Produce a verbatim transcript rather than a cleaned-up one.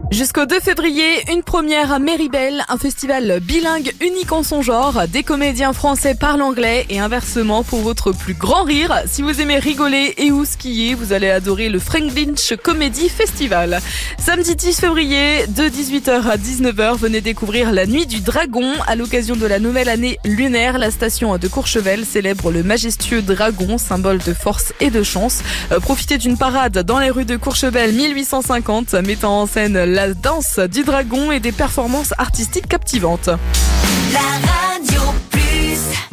Jusqu'au deux février, une première à Méribel, un festival bilingue unique en son genre. Des comédiens français parlent anglais et inversement pour votre plus grand rire. Si vous aimez rigoler et ou skier, vous allez adorer le Franklinch Comedy Festival. Samedi dix février, de dix-huit heures à dix-neuf heures, venez découvrir la Nuit du Dragon. À l'occasion de la nouvelle année lunaire, la station de Courchevel célèbre le majestueux dragon, symbole de force et de chance. Euh, profitez d'une parade dans les rues de Courchevel mille huit cent cinquante, mettant en scène la danse du dragon et des performances artistiques captivantes. La